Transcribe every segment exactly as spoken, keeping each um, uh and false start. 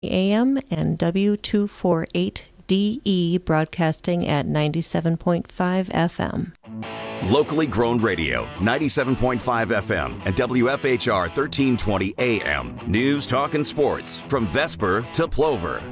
A M and W two forty-eight D E broadcasting at ninety-seven point five F M. Locally grown radio, ninety-seven point five F M and W F H R thirteen twenty A M. News, talk, and sports from Vesper to Plover.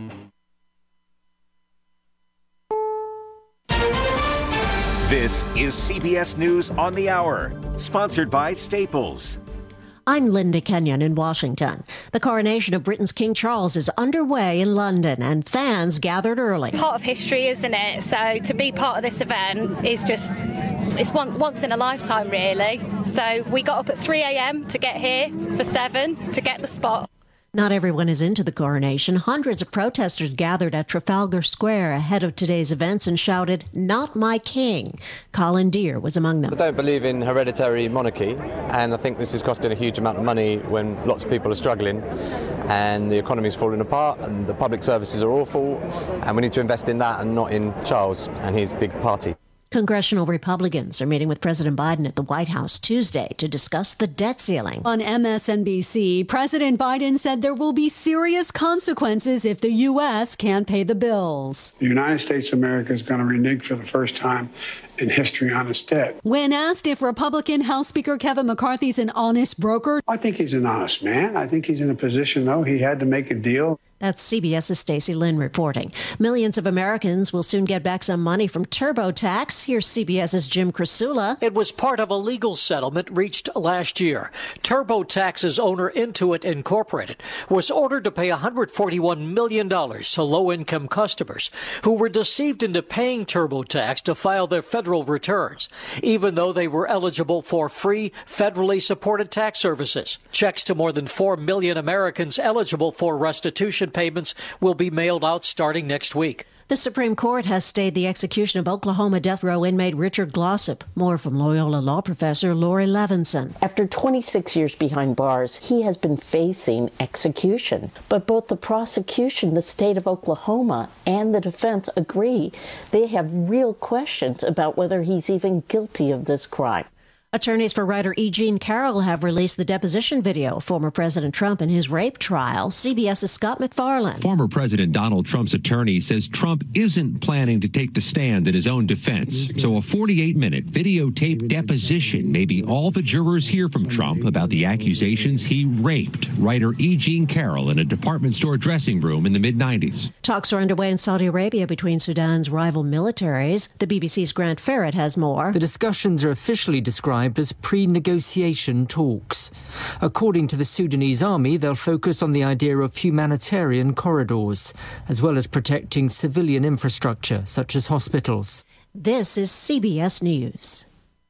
This is C B S News on the Hour, sponsored by Staples. I'm Linda Kenyon in Washington. The coronation of Britain's King Charles is underway in London, and fans gathered early. Part of history, isn't it? So to be part of this event is just, it's once, once in a lifetime, really. So we got up at three a.m. to get here for seven to get the spot. Not everyone is into the coronation. Hundreds of protesters gathered at Trafalgar Square ahead of today's events and shouted, "Not my king." Colin Deere was among them. I don't believe in hereditary monarchy, and I think this is costing a huge amount of money when lots of people are struggling and the economy is falling apart and the public services are awful, and we need to invest in that and not in Charles and his big party. Congressional Republicans are meeting with President Biden at the White House Tuesday to discuss the debt ceiling. On M S N B C, President Biden said there will be serious consequences if the U S can't pay the bills. The United States of America is going to renege for the first time in history on its debt. When asked if Republican House Speaker Kevin McCarthy's an honest broker, I think he's an honest man. I think he's in a position, though, he had to make a deal. That's CBS's Stacey Lynn reporting. Millions of Americans will soon get back some money from TurboTax. Here's CBS's Jim Krasula. It was part of a legal settlement reached last year. TurboTax's owner, Intuit Incorporated, was ordered to pay one hundred forty-one million dollars to low-income customers who were deceived into paying TurboTax to file their federal returns, even though they were eligible for free, federally supported tax services. Checks to more than four million Americans eligible for restitution payments will be mailed out starting next week. The Supreme Court has stayed the execution of Oklahoma death row inmate Richard Glossip. More from Loyola law professor Lori Levinson. After twenty-six years behind bars, he has been facing execution. But both the prosecution, the state of Oklahoma, and the defense agree they have real questions about whether he's even guilty of this crime. Attorneys for writer E. Jean Carroll have released the deposition video of former President Trump in his rape trial. CBS's Scott McFarland. Former President Donald Trump's attorney says Trump isn't planning to take the stand in his own defense. So a forty-eight minute videotaped deposition may be all the jurors hear from Trump about the accusations he raped writer E. Jean Carroll in a department store dressing room in the mid nineties. Talks are underway in Saudi Arabia between Sudan's rival militaries. The B B C's Grant Ferret has more. The discussions are officially described as pre-negotiation talks. According to the Sudanese army, they'll focus on the idea of humanitarian corridors, as well as protecting civilian infrastructure, such as hospitals. This is C B S News.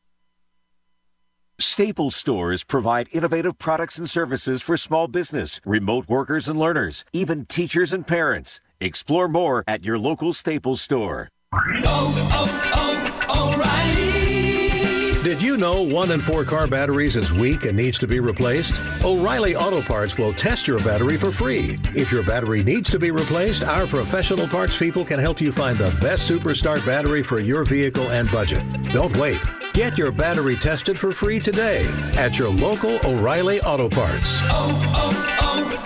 Staples stores provide innovative products and services for small business, remote workers and learners, even teachers and parents. Explore more at your local Staples store. Oh, oh, oh, O'Reilly! Did you know one in four car batteries is weak and needs to be replaced? O'Reilly Auto Parts will test your battery for free. If your battery needs to be replaced, our professional parts people can help you find the best Superstart battery for your vehicle and budget. Don't wait. Get your battery tested for free today at your local O'Reilly Auto Parts. Oh,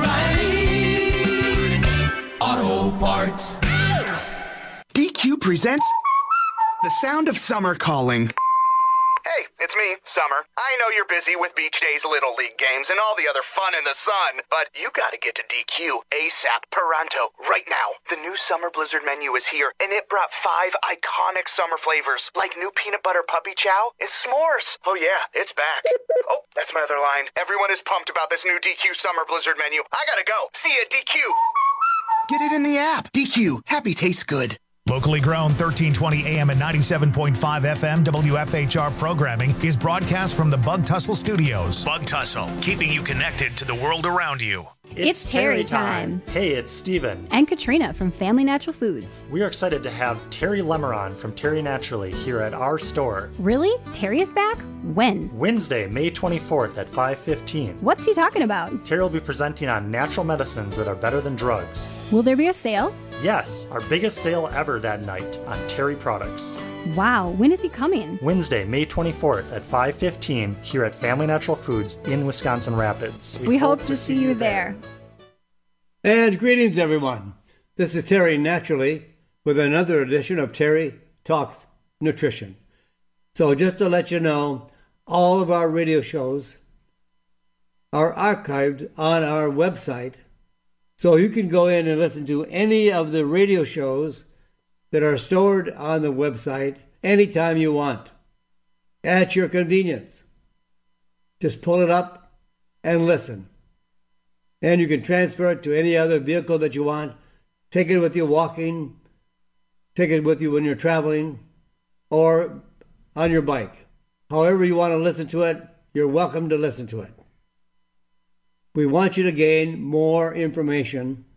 oh, oh, O'Reilly Auto Parts. D Q presents The Sound of Summer Calling. Hey, it's me, Summer. I know you're busy with Beach Days Little League games and all the other fun in the sun, but you gotta get to D Q ASAP Pronto right now. The new Summer Blizzard menu is here, and it brought five iconic summer flavors, like new peanut butter puppy chow and s'mores. Oh yeah, it's back. Oh, that's my other line. Everyone is pumped about this new D Q Summer Blizzard menu. I gotta go. See ya, D Q. Get it in the app. D Q. Happy tastes good. Locally grown thirteen twenty A M and ninety-seven point five F M W F H R programming is broadcast from the Bug Tussle Studios. Bug Tussle, keeping you connected to the world around you. It's, it's Terry time. time. Hey, it's Steven. And Katrina from Family Natural Foods. We are excited to have Terry Lemeron from Terry Naturally here at our store. Really? Terry is back? When? Wednesday, May twenty-fourth at five fifteen. What's he talking about? Terry will be presenting on natural medicines that are better than drugs. Will there be a sale? Yes, our biggest sale ever that night on Terry products. Wow, when is he coming? Wednesday, May twenty-fourth at five fifteen here at Family Natural Foods in Wisconsin Rapids. We, we hope, hope to see you there. there. And greetings, everyone. This is Terry Naturally with another edition of Terry Talks Nutrition. So just to let you know, all of our radio shows are archived on our website. So you can go in and listen to any of the radio shows that are stored on the website anytime you want, at your convenience. Just pull it up and listen. And you can transfer it to any other vehicle that you want. Take it with you walking, take it with you when you're traveling, or on your bike. However you want to listen to it, you're welcome to listen to it. We want you to gain more information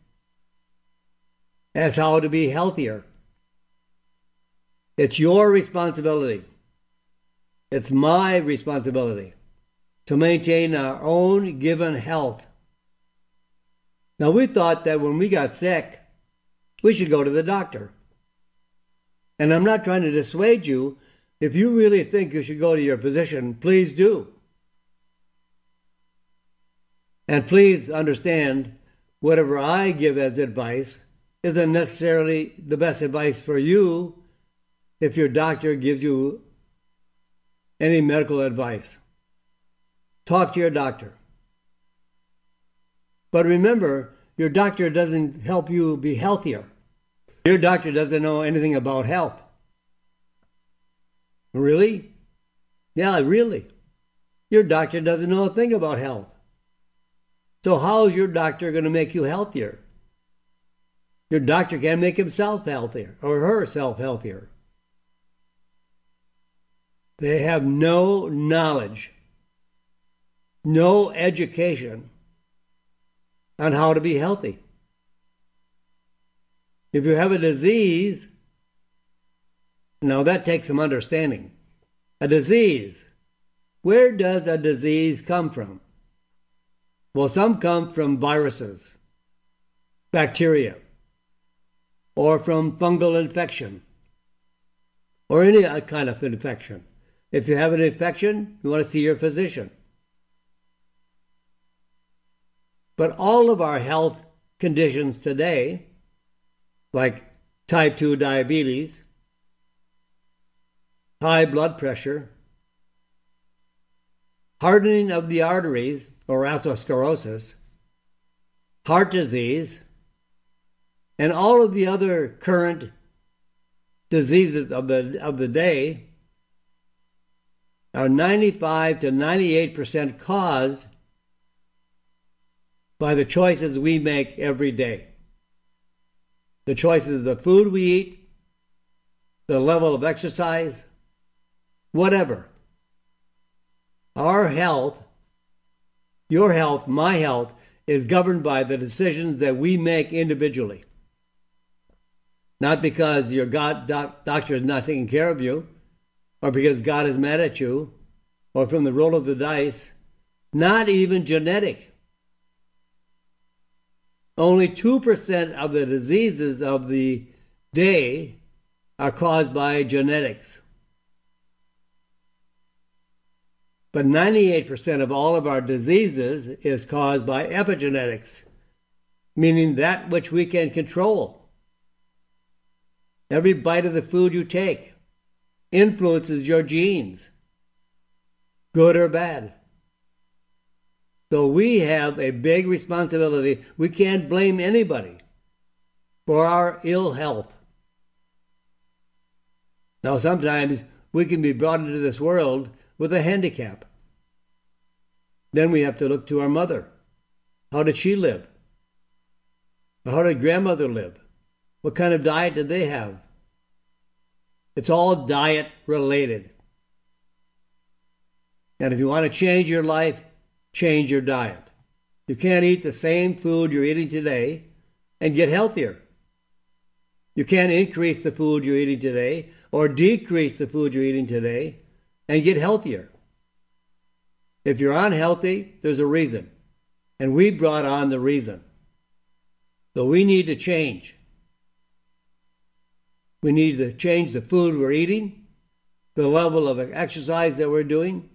as how to be healthier. It's your responsibility. It's my responsibility to maintain our own given health. Now, we thought that when we got sick, we should go to the doctor. And I'm not trying to dissuade you. If you really think you should go to your physician, please do. And please understand, whatever I give as advice isn't necessarily the best advice for you if your doctor gives you any medical advice. Talk to your doctor. But remember, your doctor doesn't help you be healthier. Your doctor doesn't know anything about health. Really? Yeah, really. Your doctor doesn't know a thing about health. So how is your doctor going to make you healthier? Your doctor can't make himself healthier or herself healthier. They have no knowledge, no education on how to be healthy. If you have a disease, now that takes some understanding. A disease, where does a disease come from? Well, some come from viruses, bacteria, or from fungal infection, or any kind of infection. If you have an infection, you want to see your physician. But all of our health conditions today, like type two diabetes, high blood pressure, hardening of the arteries or atherosclerosis, heart disease, and all of the other current diseases of the, of the day are ninety-five to ninety-eight percent caused by the choices we make every day. The choices of the food we eat, the level of exercise, whatever. Our health, your health, my health, is governed by the decisions that we make individually. Not because your God, doc, doctor is not taking care of you, or because God is mad at you, or from the roll of the dice. Not even genetic. Only two percent of the diseases of the day are caused by genetics. But ninety-eight percent of all of our diseases is caused by epigenetics, meaning that which we can control. Every bite of the food you take influences your genes, good or bad. So we have a big responsibility. We can't blame anybody for our ill health. Now, sometimes we can be brought into this world with a handicap. Then we have to look to our mother. How did she live? How did grandmother live? What kind of diet did they have? It's all diet related. And if you want to change your life, change your diet. You can't eat the same food you're eating today and get healthier. You can't increase the food you're eating today or decrease the food you're eating today and get healthier. If you're unhealthy, there's a reason. And we brought on the reason. So we need to change. We need to change the food we're eating, the level of exercise that we're doing,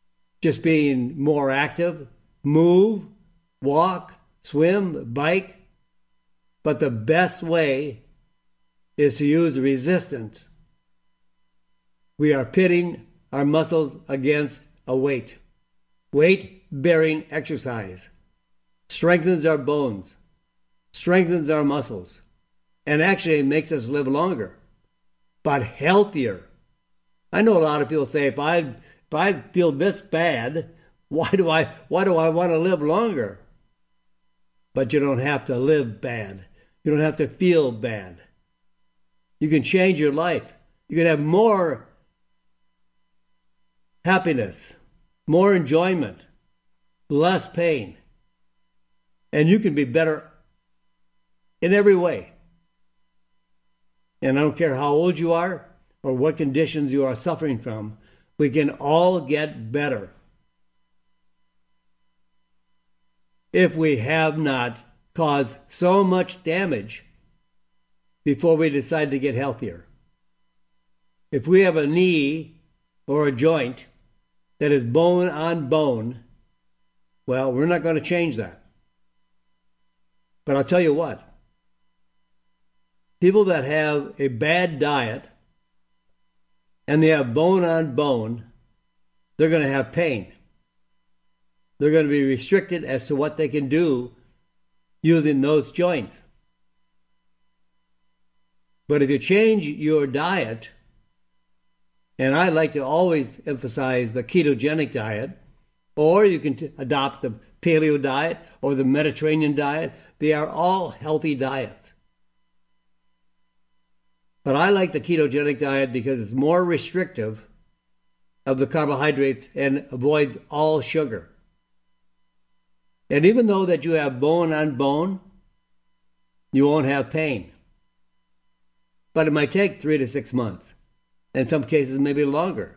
just being more active, move, walk, swim, bike, But the best way is to use resistance. We are pitting our muscles against a weight. Weight-bearing exercise strengthens our bones, strengthens our muscles, and actually makes us live longer, but healthier. I know a lot of people say, if I if I feel this bad, why do I why do I want to live longer? But you don't have to live bad. You don't have to feel bad. You can change your life. You can have more happiness, more enjoyment, less pain, and you can be better in every way. And I don't care how old you are or what conditions you are suffering from, we can all get better if we have not caused so much damage before we decide to get healthier. If we have a knee or a joint that is bone on bone, well, we're not going to change that. But I'll tell you what, people that have a bad diet and they have bone on bone, they're going to have pain. They're going to be restricted as to what they can do using those joints. But if you change your diet, and I like to always emphasize the ketogenic diet, or you can t- adopt the paleo diet or the Mediterranean diet, they are all healthy diets. But I like the ketogenic diet because it's more restrictive of the carbohydrates and avoids all sugar. And even though that you have bone on bone, you won't have pain. But it might take three to six months. In some cases, maybe longer.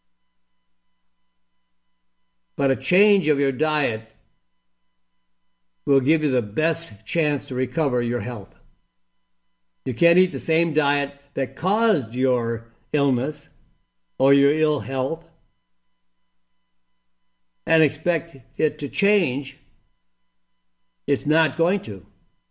But a change of your diet will give you the best chance to recover your health. You can't eat the same diet that caused your illness or your ill health and expect it to change. It's not going to.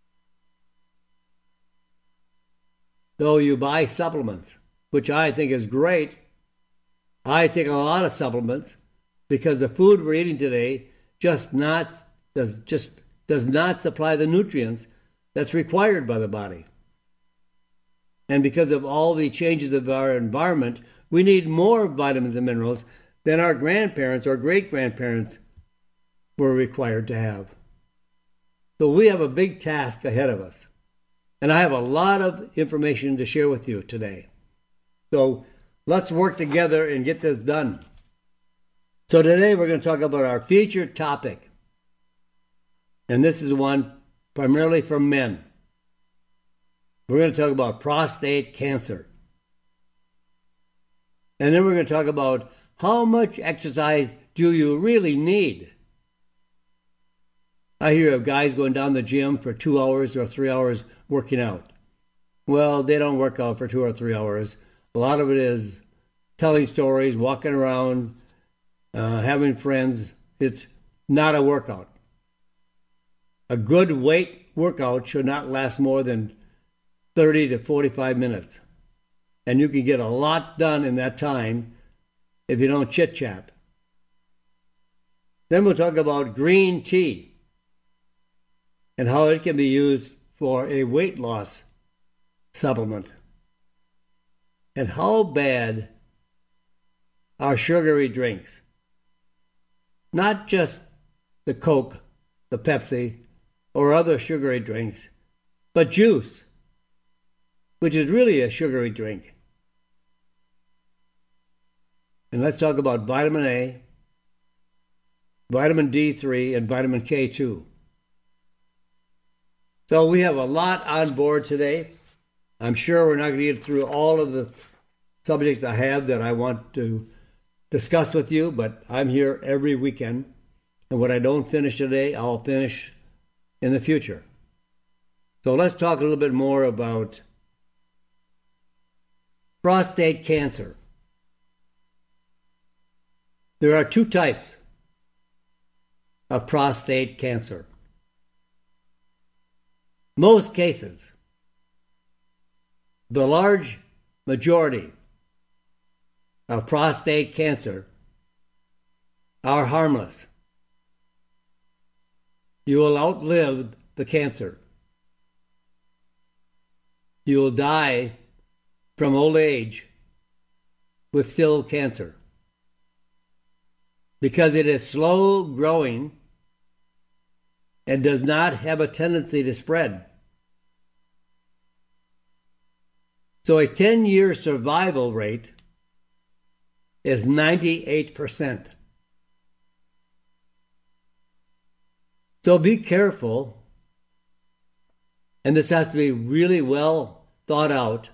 Though you buy supplements, which I think is great. I take a lot of supplements because the food we're eating today just not does just does not supply the nutrients that's required by the body. And because of all the changes of our environment, we need more vitamins and minerals than our grandparents or great-grandparents were required to have. So we have a big task ahead of us. And I have a lot of information to share with you today. So let's work together and get this done. So today we're going to talk about our featured topic. And this is one primarily for men. We're going to talk about prostate cancer. And then we're going to talk about how much exercise do you really need? I hear of guys going down the gym for two hours or three hours working out. Well, they don't work out for two or three hours. A lot of it is telling stories, walking around, uh, having friends. It's not a workout. A good weight workout should not last more than thirty to forty-five minutes. And you can get a lot done in that time if you don't chit-chat. Then we'll talk about green tea and how it can be used for a weight loss supplement. And how bad are sugary drinks? Not just the Coke, the Pepsi, or other sugary drinks, but juice, which is really a sugary drink. And let's talk about vitamin A, vitamin D three, and vitamin K two. So we have a lot on board today. I'm sure we're not going to get through all of the subjects I have that I want to discuss with you, but I'm here every weekend. And what I don't finish today, I'll finish in the future. So let's talk a little bit more about prostate cancer. There are two types of prostate cancer. most cases, the large majority of prostate cancer are harmless. You will outlive the cancer. You will die from old age with still cancer because it is slow growing and does not have a tendency to spread. So a ten-year survival rate is ninety-eight percent. So be careful, and this has to be really well thought out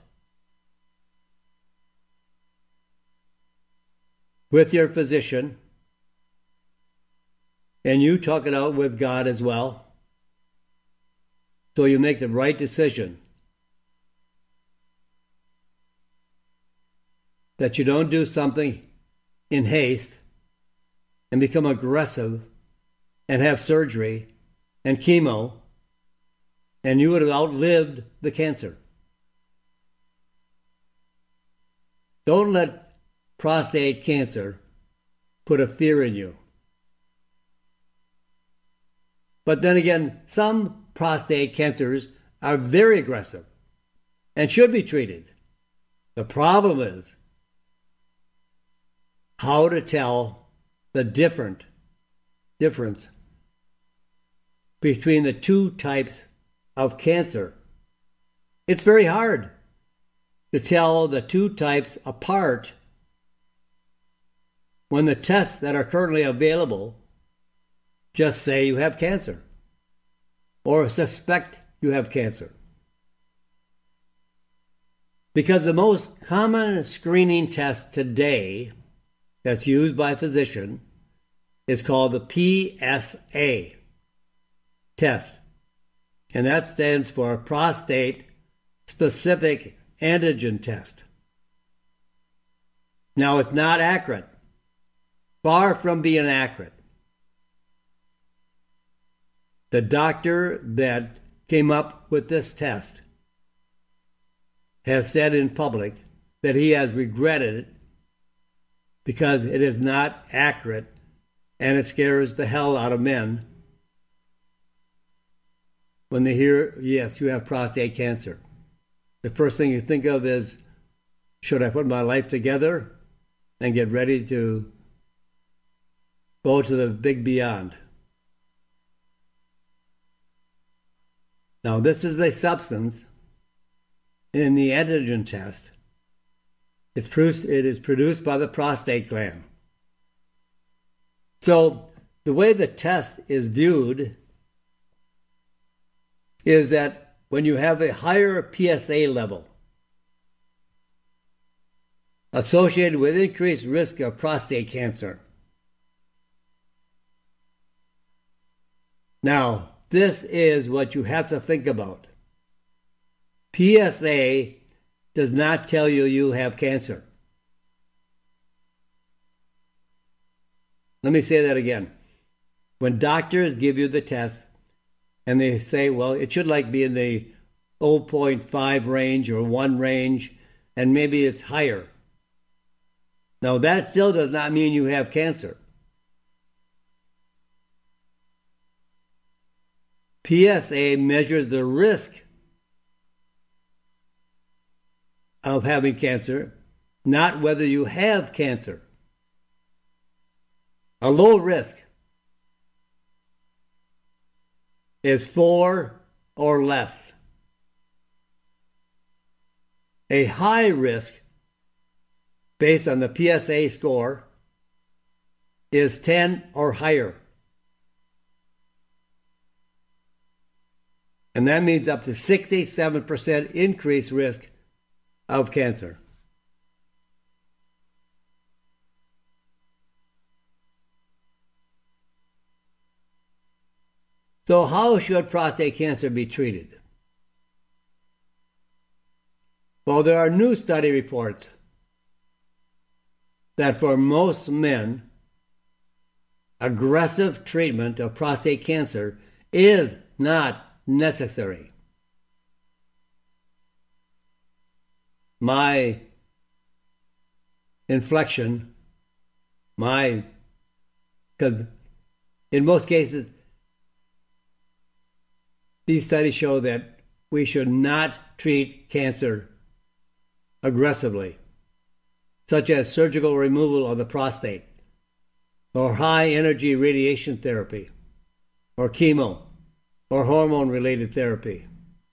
with your physician, and you talk it out with God as well, so you make the right decision. That you don't do something in haste and become aggressive and have surgery and chemo, and you would have outlived the cancer. Don't let prostate cancer put a fear in you. But then again, some prostate cancers are very aggressive and should be treated. The problem is how to tell the different difference between the two types of cancer. It's very hard to tell the two types apart when the tests that are currently available just say you have cancer or suspect you have cancer. Because the most common screening test today that's used by physician is called the P S A test. And that stands for prostate specific antigen test. Now, it's not accurate. Far from being accurate. The doctor that came up with this test has said in public that he has regretted it because it is not accurate and it scares the hell out of men when they hear, yes, you have prostate cancer. The first thing you think of is, should I put my life together and get ready to go to the big beyond? Now, this is a substance in the antigen test. It's produced, it is produced by the prostate gland. So the way the test is viewed is that when you have a higher P S A level associated with increased risk of prostate cancer. Now, this is what you have to think about. P S A does not tell you you have cancer. Let me say that again. When doctors give you the test and they say, well, it should like be in the zero point five range or one range, and maybe it's higher. Now, that still does not mean you have cancer. P S A measures the risk of having cancer, not whether you have cancer. A low risk is four or less. A high risk, based on the P S A score, is ten or higher. And that means up to sixty-seven percent increased risk of cancer. So how should prostate cancer be treated? Well, there are new study reports that for most men, aggressive treatment of prostate cancer is not necessary. my inflection, my, because in most cases, these studies show that we should not treat cancer aggressively, such as surgical removal of the prostate, or high-energy radiation therapy, or chemo, or hormone-related therapy.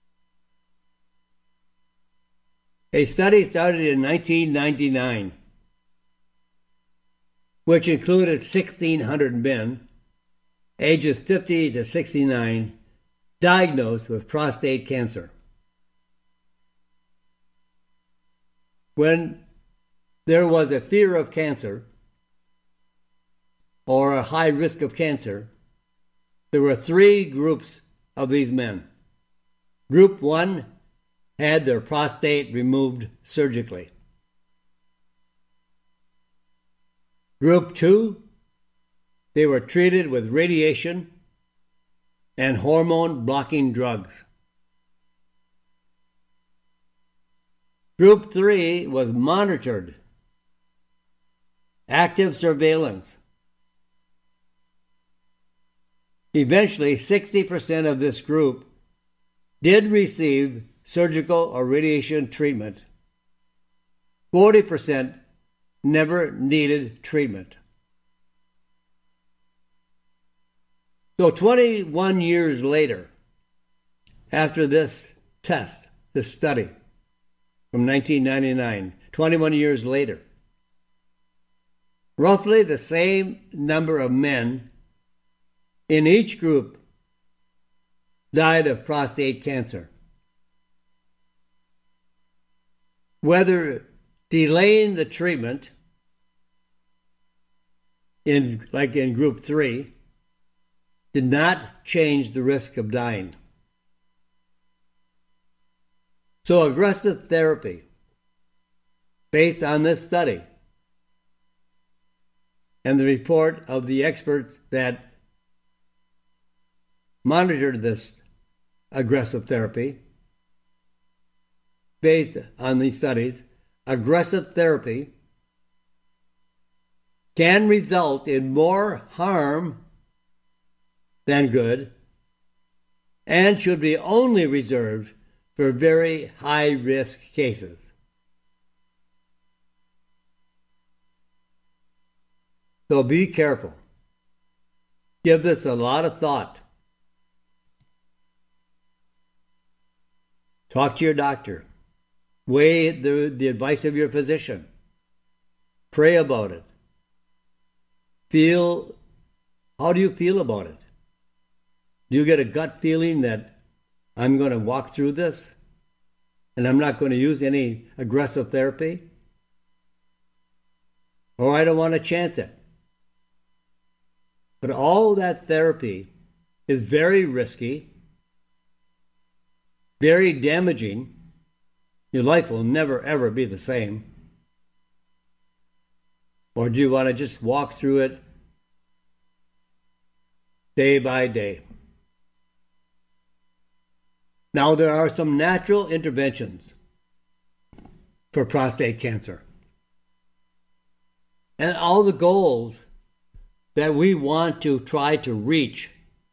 A study started in nineteen ninety-nine, which included sixteen hundred men, ages fifty to sixty-nine, diagnosed with prostate cancer. When there was a fear of cancer or a high risk of cancer, there were three groups of these men. Group one had their prostate removed surgically. Group two, they were treated with radiation and hormone-blocking drugs. Group three was monitored, active surveillance. Eventually, sixty percent of this group did receive surgical or radiation treatment. forty percent never needed treatment. So twenty-one years later, after this test, this study from nineteen ninety-nine, twenty-one years later, roughly the same number of men in each group died of prostate cancer. Whether delaying the treatment, in like in group three, did not change the risk of dying. So aggressive therapy, based on this study and the report of the experts that monitored this aggressive therapy, based on these studies, aggressive therapy can result in more harm than good and should be only reserved for very high-risk cases. So be careful. Give this a lot of thought. Talk to your doctor. Weigh the, the advice of your physician. Pray about it. Feel, how do you feel about it? Do you get a gut feeling that I'm going to walk through this and I'm not going to use any aggressive therapy? Or I don't want to chance it. But all that therapy is very risky, very damaging. Your life will never, ever be the same. Or do you want to just walk through it day by day? Now, there are some natural interventions for prostate cancer. And all the goals that we want to try to reach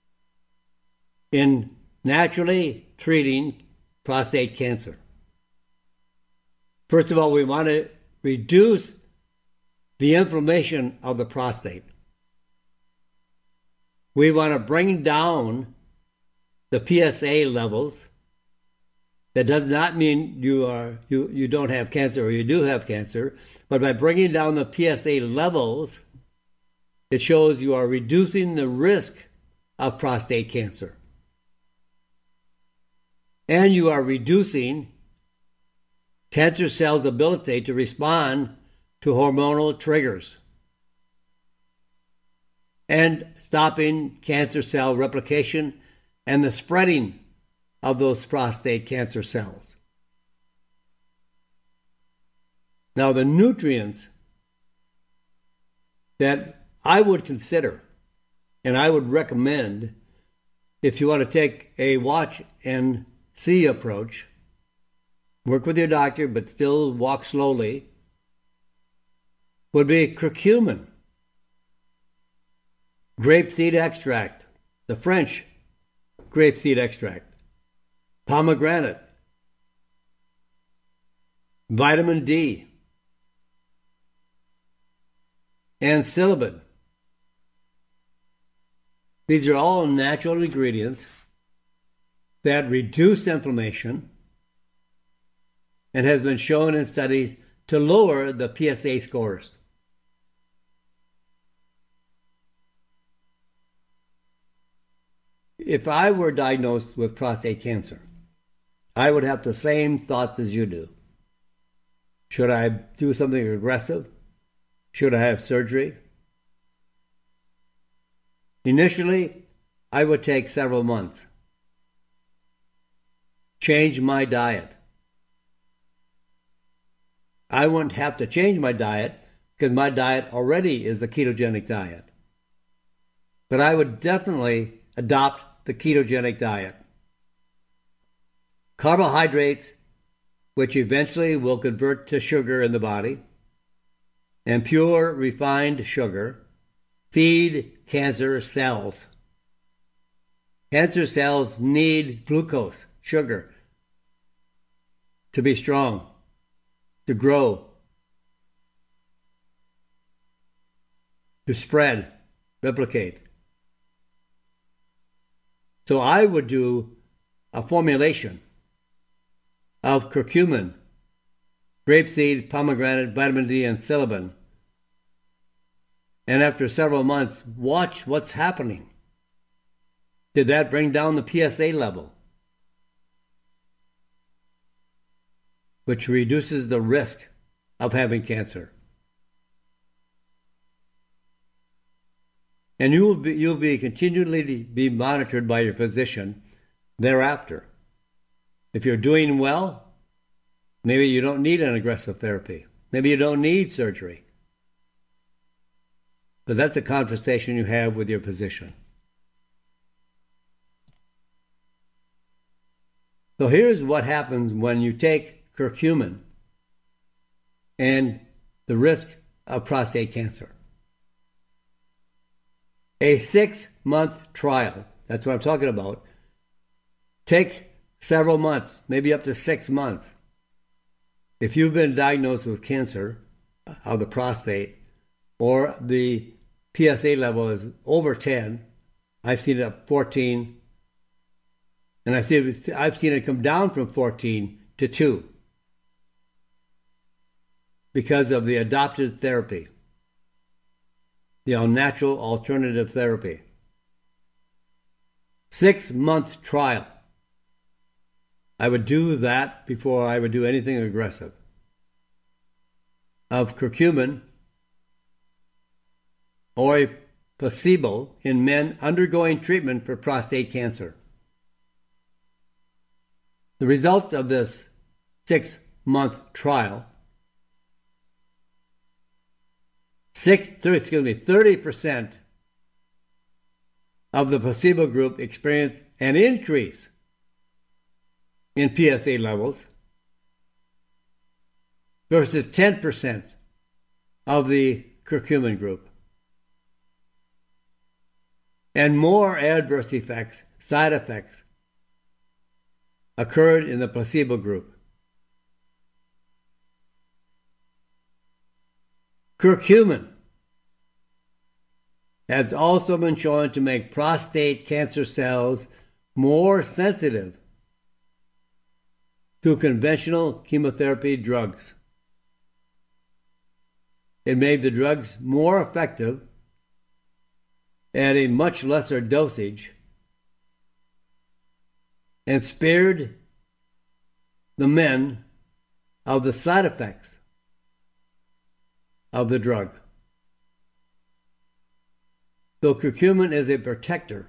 in naturally treating prostate cancer. First of all, we want to reduce the inflammation of the prostate. We want to bring down the P S A levels. That does not mean you are you, you don't have cancer or you do have cancer, but by bringing down the P S A levels, it shows you are reducing the risk of prostate cancer. And you are reducing cancer cells' ability to respond to hormonal triggers and stopping cancer cell replication and the spreading of those prostate cancer cells. Now, the nutrients that I would consider and I would recommend if you want to take a watch and see approach, work with your doctor, but still walk slowly, would be curcumin, grapeseed extract, the French grapeseed extract, pomegranate, vitamin D, and psilocybin. These are all natural ingredients that reduce inflammation and has been shown in studies to lower the P S A scores. If I were diagnosed with prostate cancer, I would have the same thoughts as you do. Should I do something aggressive? Should I have surgery? Initially, I would take several months. Change my diet. I wouldn't have to change my diet because my diet already is the ketogenic diet. But I would definitely adopt the ketogenic diet. Carbohydrates, which eventually will convert to sugar in the body, and pure refined sugar, feed cancer cells. Cancer cells need glucose, sugar, to be strong, to grow, to spread, replicate. So I would do a formulation of curcumin, grapeseed, pomegranate, vitamin D, and psilocybin. And after several months, watch what's happening. Did that bring down the P S A level, which reduces the risk of having cancer? And you will be, you'll be continually be monitored by your physician thereafter. If you're doing well, maybe you don't need an aggressive therapy. Maybe you don't need surgery. But that's a conversation you have with your physician. So here's what happens when you take curcumin and the risk of prostate cancer. A six-month trial, that's what I'm talking about, take several months, maybe up to six months. If you've been diagnosed with cancer of the prostate or the P S A level is over ten, I've seen it at fourteen, and I've seen it, I've seen it come down from fourteen to two because of the adopted therapy, the natural alternative therapy. Six-month trial. I would do that before I would do anything aggressive. Of curcumin or a placebo in men undergoing treatment for prostate cancer. The result of this six-month trial, six, excuse me, thirty percent of the placebo group experienced an increase in P S A levels versus ten percent of the curcumin group. And more adverse effects, side effects, occurred in the placebo group. Curcumin has also been shown to make prostate cancer cells more sensitive to conventional chemotherapy drugs. It made the drugs more effective at a much lesser dosage and spared the men of the side effects of the drug. So curcumin is a protector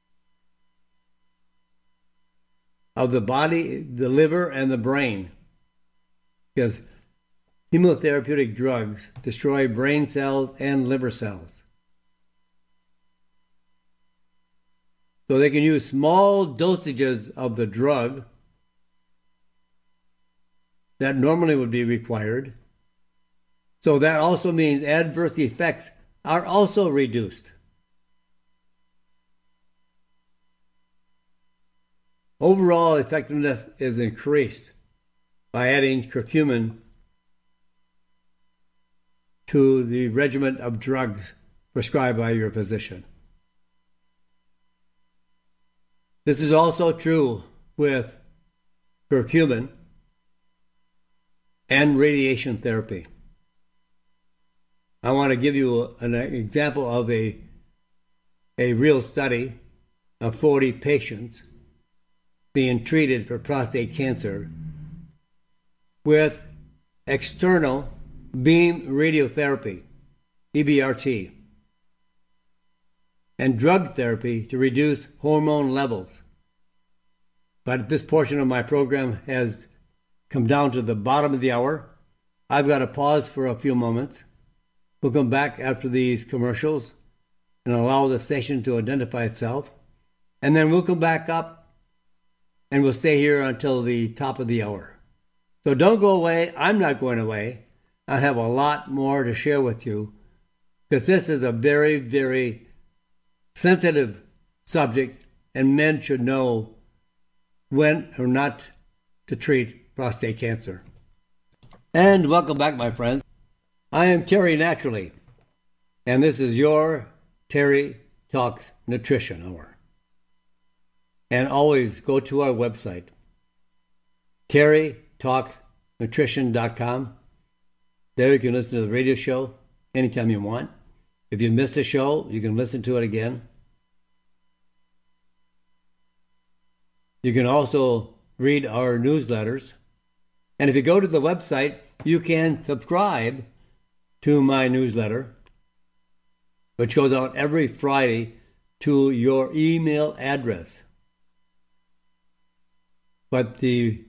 of the body, the liver, and the brain, because chemotherapeutic drugs destroy brain cells and liver cells. So they can use small dosages of the drug that normally would be required. So that also means adverse effects are also reduced. Overall effectiveness is increased by adding curcumin to the regimen of drugs prescribed by your physician. This is also true with curcumin and radiation therapy. I want to give you an example of a, a real study of forty patients being treated for prostate cancer with external beam radiotherapy, E B R T, and drug therapy to reduce hormone levels. But this portion of my program has come down to the bottom of the hour. I've got to pause for a few moments. We'll come back after these commercials and allow the station to identify itself. And then we'll come back up and we'll stay here until the top of the hour. So don't go away. I'm not going away. I have a lot more to share with you because this is a very, very sensitive subject, and men should know when or not to treat prostate cancer. And welcome back, my friends. I am Terry Naturally, and this is your Terry Talks Nutrition Hour. And always go to our website, terry talks nutrition dot com. There you can listen to the radio show anytime you want. If you missed a show, you can listen to it again. You can also read our newsletters. And if you go to the website, you can subscribe to my newsletter, which goes out every Friday to your email address. But the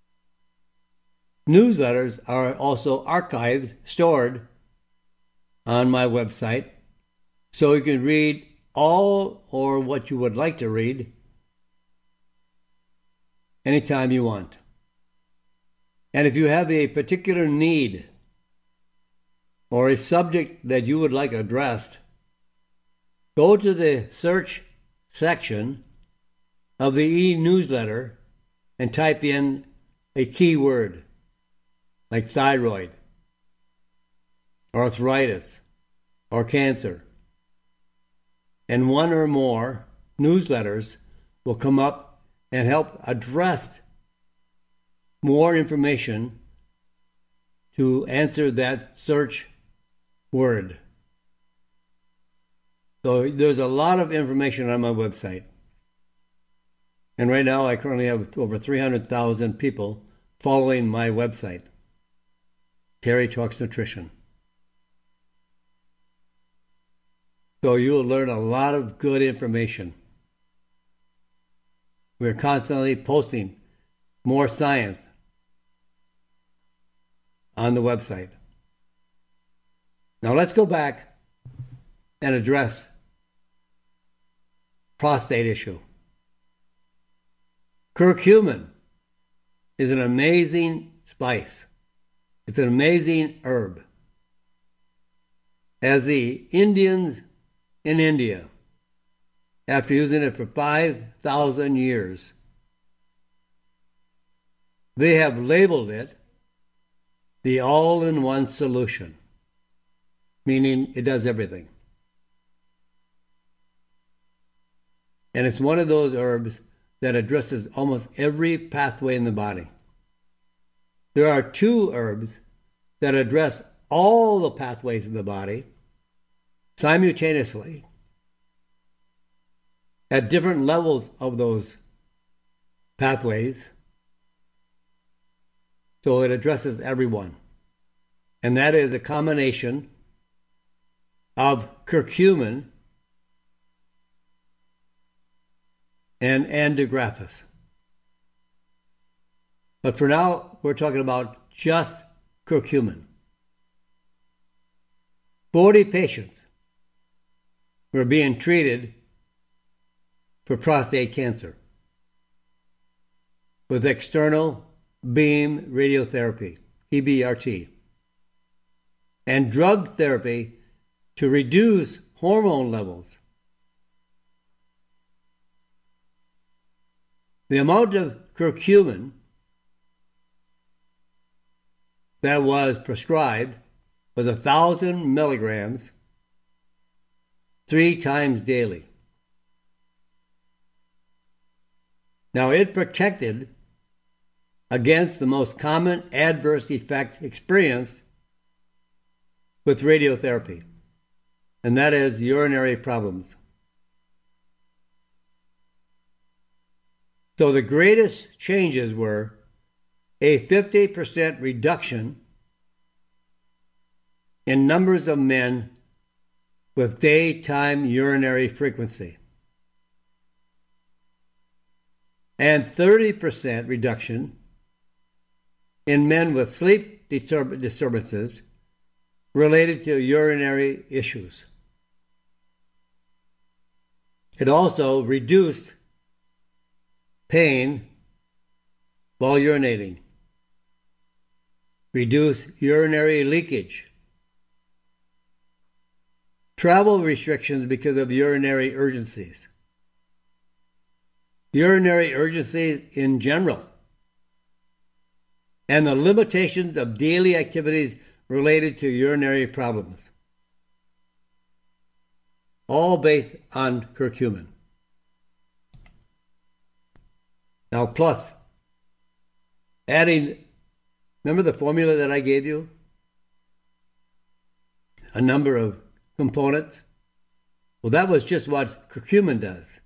newsletters are also archived, stored on my website, so you can read all or what you would like to read anytime you want. And if you have a particular need or a subject that you would like addressed, go to the search section of the e-newsletter and type in a keyword like thyroid, arthritis, or cancer. And one or more newsletters will come up and help address more information to answer that search word. So there's a lot of information on my website. And right now I currently have over three hundred thousand people following my website, Terry Talks Nutrition. So you will learn a lot of good information. We're constantly posting more science on the website. Now let's go back and address prostate issue. Curcumin is an amazing spice. It's an amazing herb. As the Indians in India, after using it for five thousand years, they have labeled it the all-in-one solution, meaning it does everything. And it's one of those herbs that addresses almost every pathway in the body. There are two herbs that address all the pathways in the body simultaneously at different levels of those pathways. So it addresses everyone. And that is a combination of curcumin and andigraphis. But for now, we're talking about just curcumin. forty patients were being treated for prostate cancer with external beam radiotherapy, E B R T, and drug therapy to reduce hormone levels. The amount of curcumin that was prescribed was one thousand milligrams three times daily. Now, it protected against the most common adverse effect experienced with radiotherapy, and that is urinary problems. So the greatest changes were a fifty percent reduction in numbers of men with daytime urinary frequency and thirty percent reduction in men with sleep disturb- disturbances related to urinary issues. It also reduced pain while urinating, reduced urinary leakage, travel restrictions because of urinary urgencies, urinary urgencies in general, and the limitations of daily activities related to urinary problems, all based on curcumin. Now, plus, adding, remember the formula that I gave you? A number of components? Well, that was just what curcumin does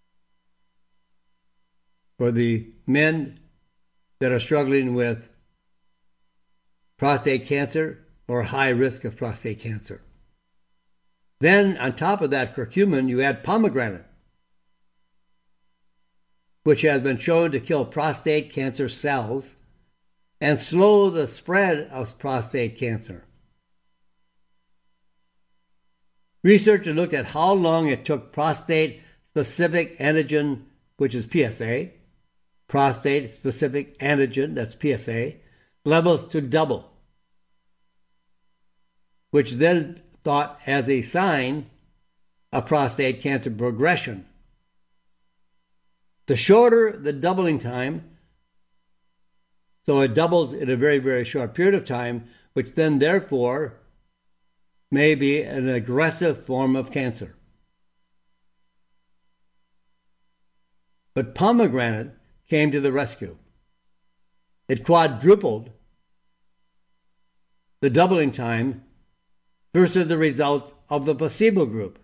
for the men that are struggling with prostate cancer or high risk of prostate cancer. Then, on top of that curcumin, you add pomegranate, which has been shown to kill prostate cancer cells and slow the spread of prostate cancer. Researchers looked at how long it took prostate-specific antigen, which is P S A, prostate-specific antigen, that's P S A, levels to double, which then thought as a sign of prostate cancer progression. The shorter the doubling time, so it doubles in a very, very short period of time, which then therefore may be an aggressive form of cancer. But pomegranate came to the rescue. It quadrupled the doubling time versus the results of the placebo group.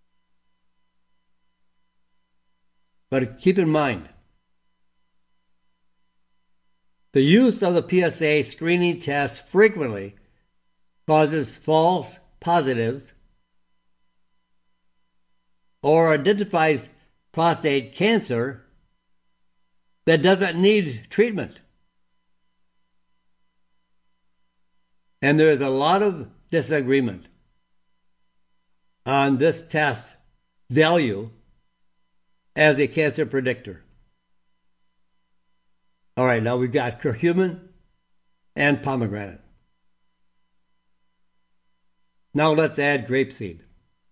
But keep in mind, the use of the P S A screening test frequently causes false positives or identifies prostate cancer that doesn't need treatment. And there is a lot of disagreement on this test value as a cancer predictor. All right, now we've got curcumin and pomegranate. Now let's add grapeseed.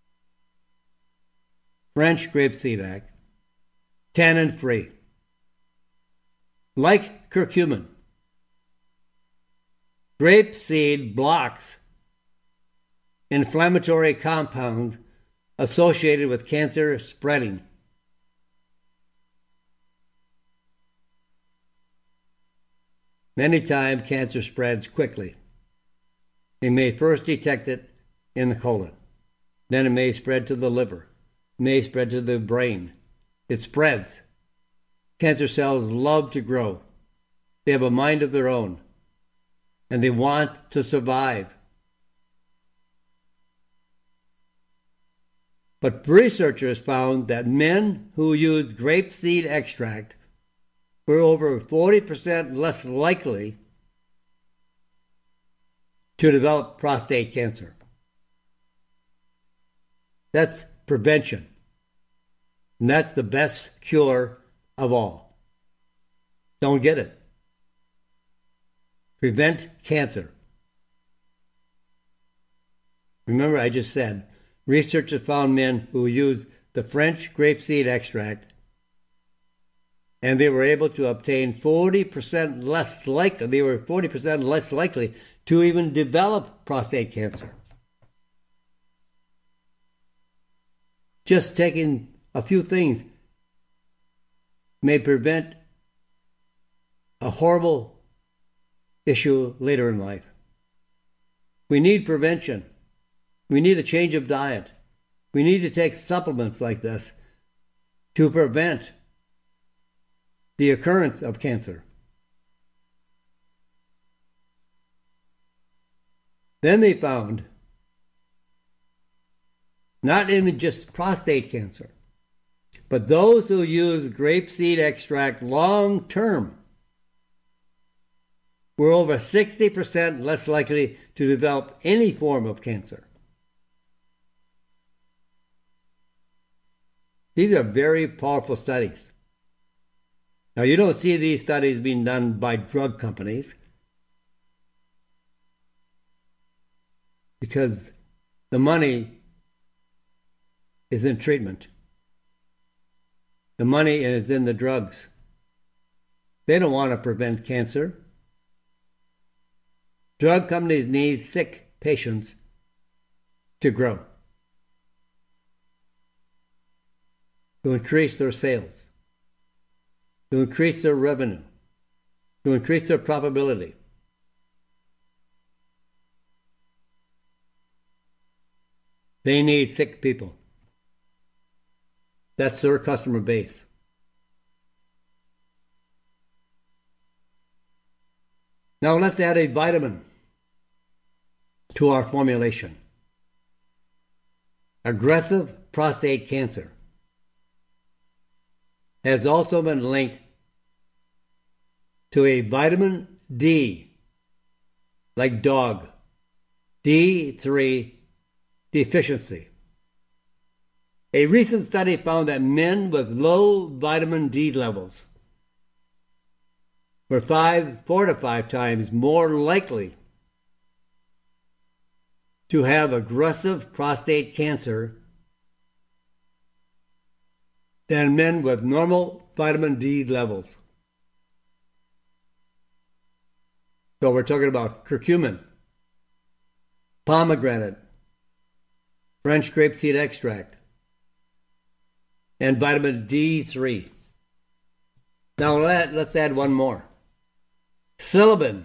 French grapeseed extract, tannin-free. Like curcumin, grapeseed blocks inflammatory compounds associated with cancer spreading. Many times cancer spreads quickly. They may first detect it in the colon. Then it may spread to the liver. It may spread to the brain. It spreads. Cancer cells love to grow. They have a mind of their own. And they want to survive. But researchers found that men who used grapeseed extract were over forty percent less likely to develop prostate cancer. That's prevention. And that's the best cure of all. Don't get it. prevent cancer. Remember, I just said, researchers found men who used the French grapeseed extract, and they were able to obtain forty percent less likely, they were forty percent less likely to even develop prostate cancer. Just taking a few things may prevent a horrible issue later in life. We need prevention. We need a change of diet. We need to take supplements like this to prevent the occurrence of cancer. Then they found not even just prostate cancer, but those who use grapeseed extract long term were over sixty percent less likely to develop any form of cancer. These are very powerful studies. Now, you don't see these studies being done by drug companies because the money is in treatment. The money is in the drugs. They don't want to prevent cancer. Drug companies need sick patients to grow, to increase their sales, to increase their revenue, to increase their profitability. They need sick people. That's their customer base. Now let's add a vitamin to our formulation. Aggressive prostate cancer has also been linked to a vitamin D, like dog, D three deficiency. A recent study found that men with low vitamin D levels were five, four to five times more likely to have aggressive prostate cancer than men with normal vitamin D levels. So we're talking about curcumin, pomegranate, French grapeseed extract, and vitamin D three. Now let, let's add one more. Silybin,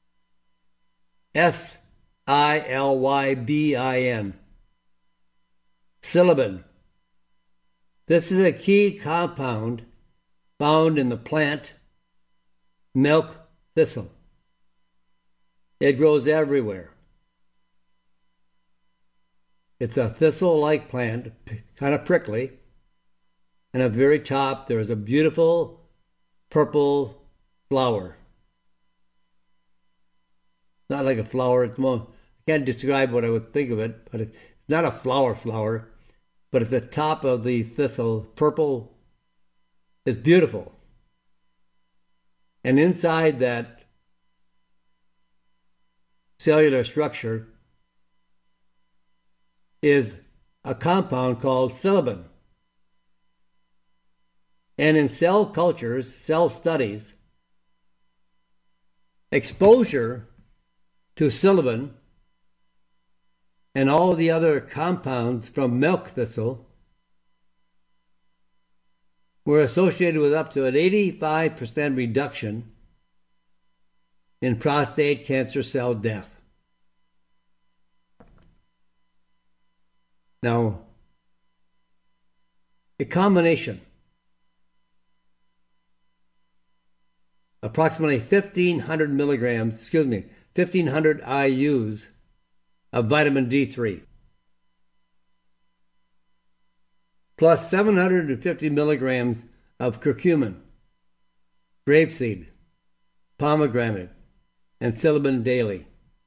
S I L Y B I N. Silybin. This is a key compound found in the plant milk thistle. It grows everywhere. It's a thistle-like plant, kind of prickly, and at the very top there is a beautiful purple flower. Not like a flower. It's more, I can't describe what I would think of it, but it's not a flower flower, but at the top of the thistle, purple, it's beautiful. And inside that cellular structure is a compound called silybin. And in cell cultures, cell studies, exposure to silybin and all the other compounds from milk thistle were associated with up to an eighty-five percent reduction in prostate cancer cell death. Now, a combination, approximately fifteen hundred milligrams, excuse me, fifteen hundred I U's of vitamin D three, plus seven hundred fifty milligrams of curcumin, grapeseed, pomegranate, and silybin daily.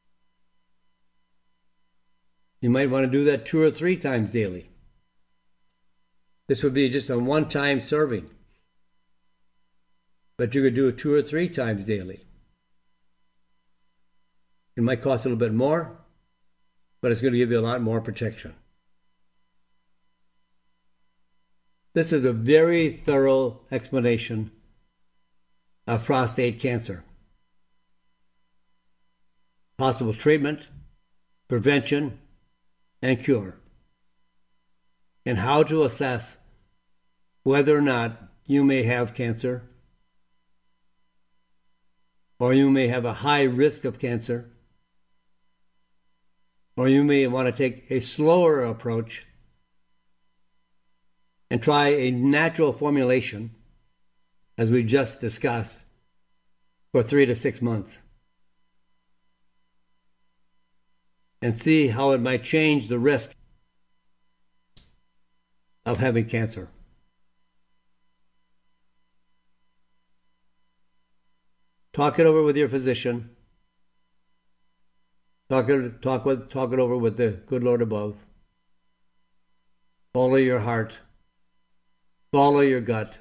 You might want to do that two or three times daily. This would be just a one-time serving, but you could do it two or three times daily. It might cost a little bit more, but it's going to give you a lot more protection. This is a very thorough explanation of prostate cancer. Possible treatment, prevention, and cure, and how to assess whether or not you may have cancer, or you may have a high risk of cancer, or you may want to take a slower approach and try a natural formulation, as we just discussed, for three to six months. And see how it might change the risk of having cancer. Talk it over with your physician. Talk it, talk, with, talk it over with the good Lord above. Follow your heart. Follow your gut.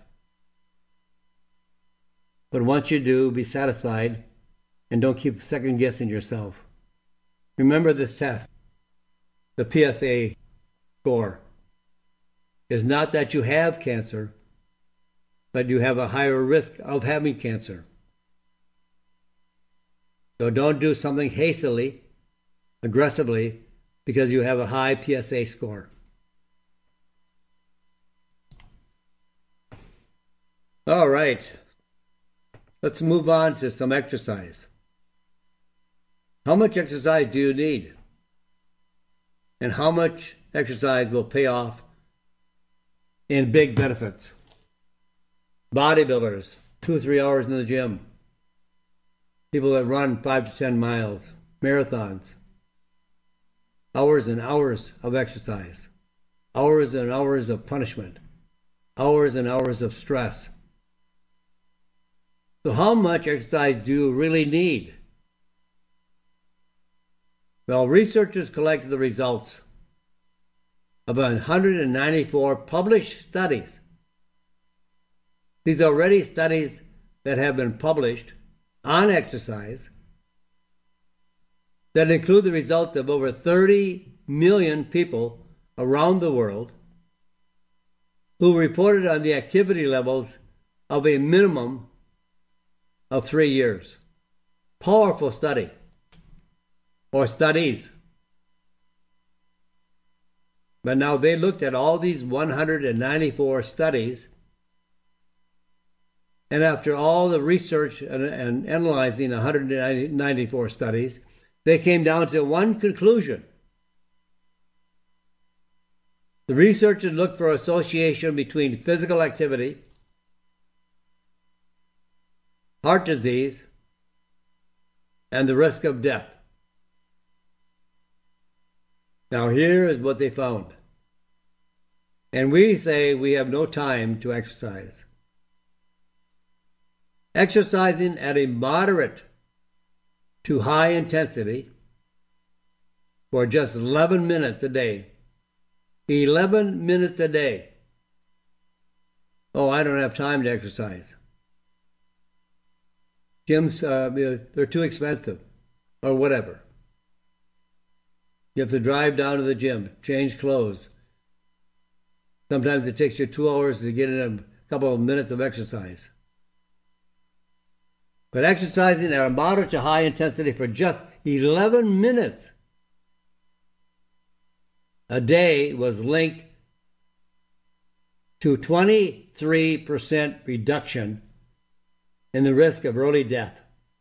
But once you do, be satisfied and don't keep second guessing yourself. Remember this test, the P S A score, is not that you have cancer, but you have a higher risk of having cancer. So don't do something hastily, aggressively, because you have a high P S A score. All right, let's move on to some exercise. How much exercise do you need? And how much exercise will pay off in big benefits? Bodybuilders, two or three hours in the gym. People that run five to ten miles, marathons. Hours and hours of exercise. Hours and hours of punishment. Hours and hours of stress. So how much exercise do you really need? Well, researchers collected the results of one hundred ninety-four published studies. These are already studies that have been published on exercise that include the results of over thirty million people around the world who reported on the activity levels of a minimum of three years. Powerful study. Or studies. But now they looked at all these one hundred ninety-four studies, and after all the research and, and analyzing one hundred ninety-four studies, they came down to one conclusion. The researchers looked for association between physical activity, heart disease, and the risk of death. Now here is what they found. And we say we have no time to exercise. Exercising at a moderate to high intensity for just eleven minutes a day. eleven minutes a day. Oh, I don't have time to exercise. Gyms, uh, they're too expensive, or whatever. You have to drive down to the gym, change clothes. Sometimes it takes you two hours to get in a couple of minutes of exercise. But exercising at a moderate to high intensity for just eleven minutes a day was linked to twenty-three percent reduction in the risk of early death.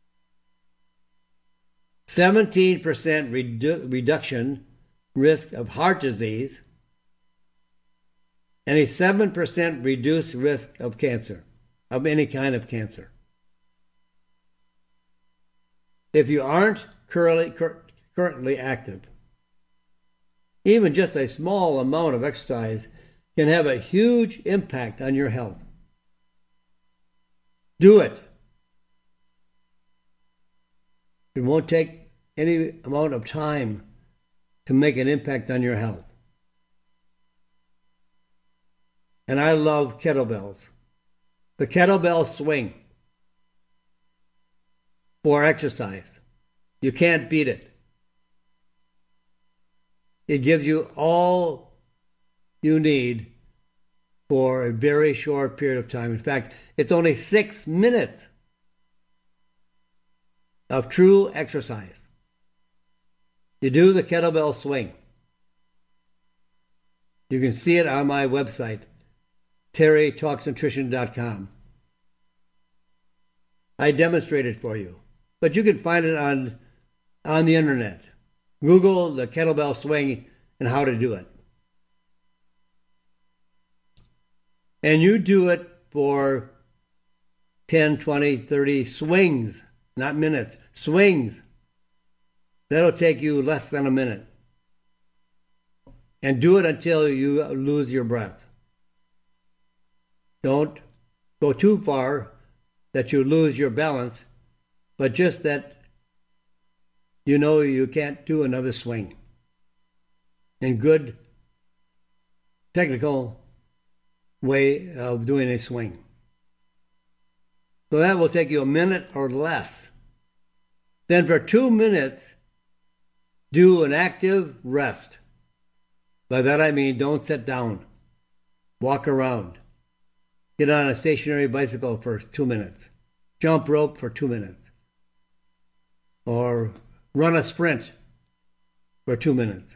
seventeen percent redu- reduction risk of heart disease, and a seven percent reduced risk of cancer, of any kind of cancer. If you aren't currently, cur- currently active, even just a small amount of exercise can have a huge impact on your health. Do it. It won't take any amount of time to make an impact on your health. And I love kettlebells. The kettlebell swing for exercise. You can't beat it. It gives you all you need for a very short period of time. In fact, it's only six minutes of true exercise. You do the kettlebell swing. You can see it on my website, terry talks nutrition dot com. I demonstrate it for you, but you can find it on, on the internet. Google the kettlebell swing and how to do it. And you do it for ten, twenty, thirty swings, not minutes, swings. That'll take you less than a minute. And do it until you lose your breath. Don't go too far that you lose your balance, but just that you know you can't do another swing. In good technical way of doing a swing. So that will take you a minute or less. Then for two minutes, do an active rest. By that I mean don't sit down. Walk around. Get on a stationary bicycle for two minutes. Jump rope for two minutes. Or run a sprint for two minutes.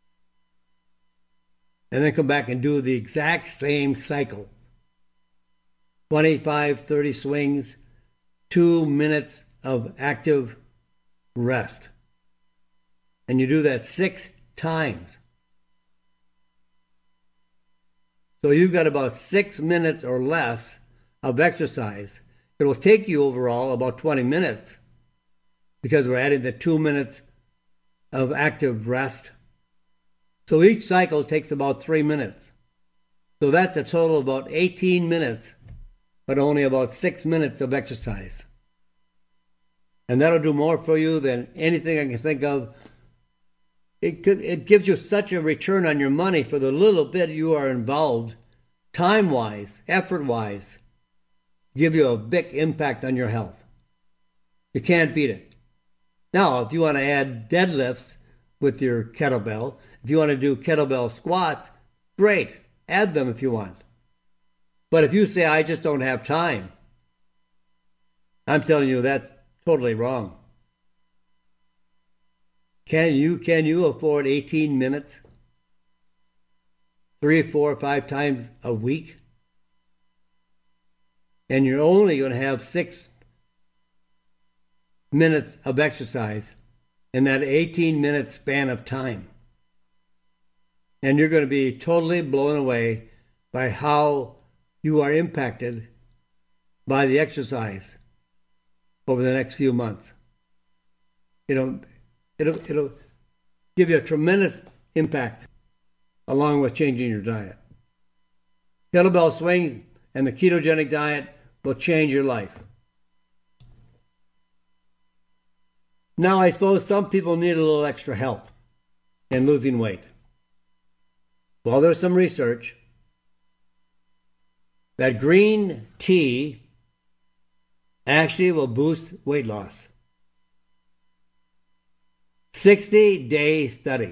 And then come back and do the exact same cycle. twenty-five, thirty swings, two minutes of active rest. And you do that six times. So you've got about six minutes or less of exercise. It will take you overall about twenty minutes because we're adding the two minutes of active rest. So each cycle takes about three minutes. So that's a total of about eighteen minutes, but only about six minutes of exercise. And that'll do more for you than anything I can think of. It could, it gives you such a return on your money for the little bit you are involved, time-wise, effort-wise, give you a big impact on your health. You can't beat it. Now, if you want to add deadlifts with your kettlebell, if you want to do kettlebell squats, great, add them if you want. But if you say, I just don't have time, I'm telling you that's totally wrong. Can you, can you afford eighteen minutes? Three, four, five times a week? And you're only going to have six minutes of exercise in that eighteen minute span of time. And you're going to be totally blown away by how you are impacted by the exercise over the next few months. It'll, it'll, it'll give you a tremendous impact along with changing your diet. Kettlebell swings and the ketogenic diet will change your life. Now, I suppose some people need a little extra help in losing weight. Well, there's some research that green tea actually will boost weight loss. sixty-day study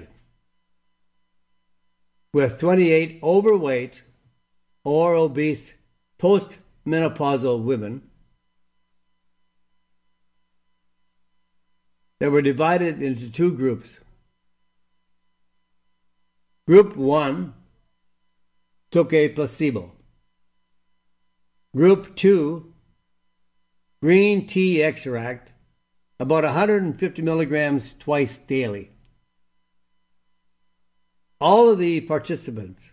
with twenty-eight overweight or obese postmenopausal women that were divided into two groups. Group one took a placebo. Group two, green tea extract, about one hundred fifty milligrams twice daily. All of the participants,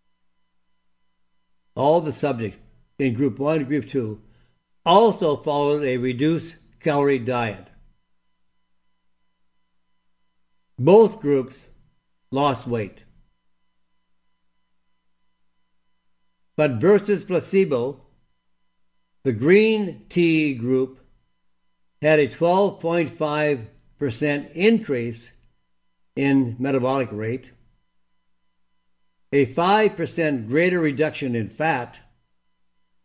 all the subjects in group one and group two, also followed a reduced calorie diet. Both groups lost weight. But versus placebo, the green tea group had a twelve point five percent increase in metabolic rate, a five percent greater reduction in fat,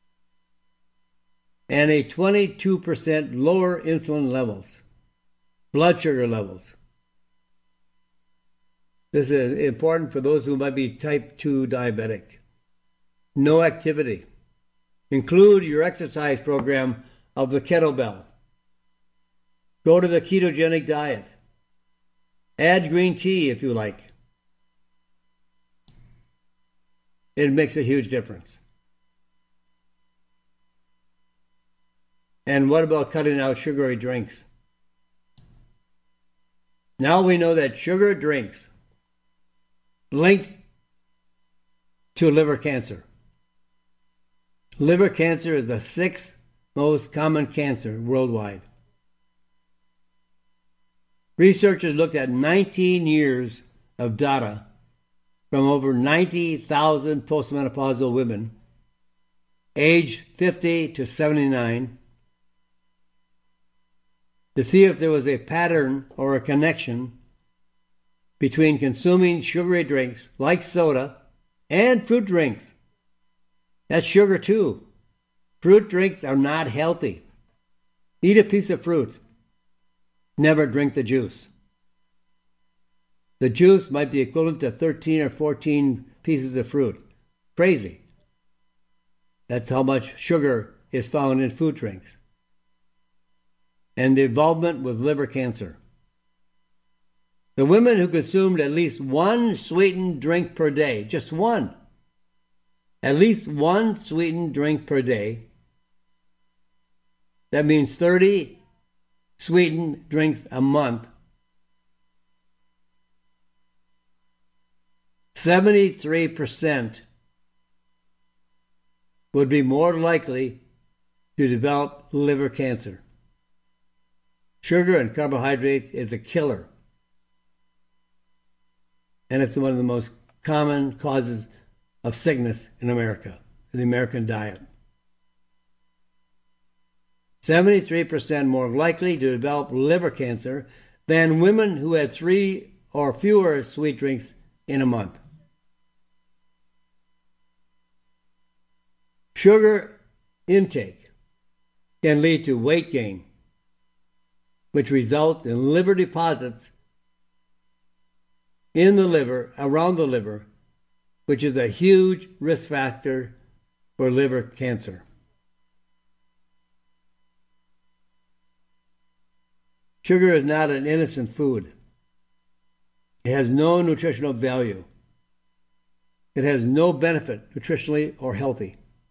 and a twenty-two percent lower insulin levels. blood sugar levels. This is important for those who might be type two diabetic. No activity. Include your exercise program of the kettlebell. Go to the ketogenic diet. Add green tea if you like. It makes a huge difference. And what about cutting out sugary drinks? Now we know that sugar drinks linked to liver cancer. Liver cancer is the sixth most common cancer worldwide. Researchers looked at nineteen years of data from over ninety thousand postmenopausal women, aged fifty to seventy-nine, to see if there was a pattern or a connection between consuming sugary drinks like soda and fruit drinks. That's sugar too. Fruit drinks are not healthy. Eat a piece of fruit. Never drink the juice. The juice might be equivalent to thirteen or fourteen pieces of fruit. Crazy. That's how much sugar is found in food drinks. And the involvement with liver cancer. The women who consumed at least one sweetened drink per day, just one, at least one sweetened drink per day, that means thirty sweetened drinks a month, seventy-three percent would be more likely to develop liver cancer. Sugar and carbohydrates is a killer. And it's one of the most common causes of sickness in America, in the American diet. seventy-three percent more likely to develop liver cancer than women who had three or fewer sweet drinks in a month. Sugar intake can lead to weight gain, which results in liver deposits in the liver, around the liver, which is a huge risk factor for liver cancer. Sugar is not an innocent food. It has no nutritional value. It has no benefit nutritionally or healthy.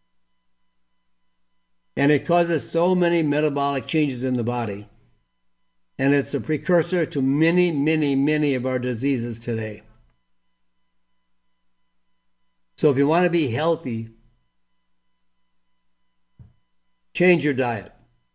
And it causes so many metabolic changes in the body. And it's a precursor to many, many, many of our diseases today. So if you want to be healthy, change your diet.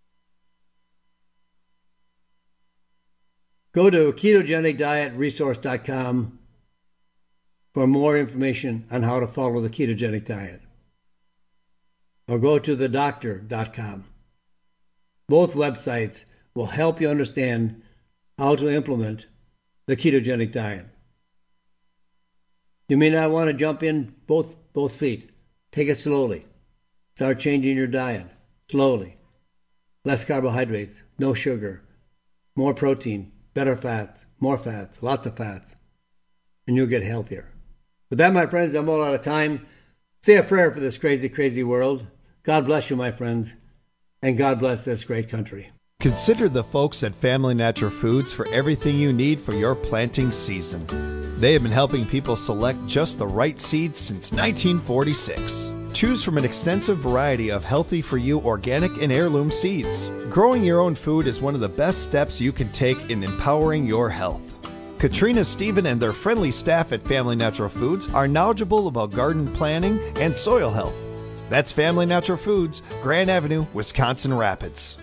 Go to ketogenic diet resource dot com for more information on how to follow the ketogenic diet. Or go to the doctor dot com. Both websites will help you understand how to implement the ketogenic diet. You may not want to jump in both, both feet. Take it slowly. Start changing your diet slowly. Less carbohydrates, no sugar, more protein, better fats, more fats, lots of fats, and you'll get healthier. With that, my friends, I'm all out of time. Say a prayer for this crazy, crazy world. God bless you, my friends, and God bless this great country. Consider the folks at Family Natural Foods for everything you need for your planting season. They have been helping people select just the right seeds since nineteen forty-six. Choose from an extensive variety of healthy-for-you organic and heirloom seeds. Growing your own food is one of the best steps you can take in empowering your health. Katrina, Stephen, and their friendly staff at Family Natural Foods are knowledgeable about garden planning and soil health. That's Family Natural Foods, Grand Avenue, Wisconsin Rapids.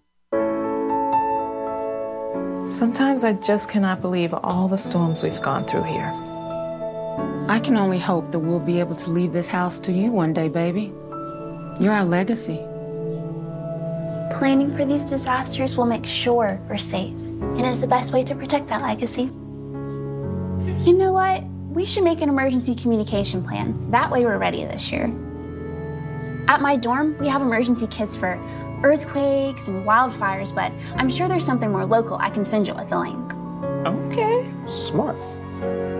Sometimes I just cannot believe all the storms we've gone through here. I can only hope that we'll be able to leave this house to you one day, baby. You're our legacy. Planning for these disasters will make sure we're safe, and is the best way to protect that legacy. You know what? We should make an emergency communication plan. That way we're ready this year. At my dorm, we have emergency kits for earthquakes and wildfires, but I'm sure there's something more local I can send you with a link. Okay. Smart.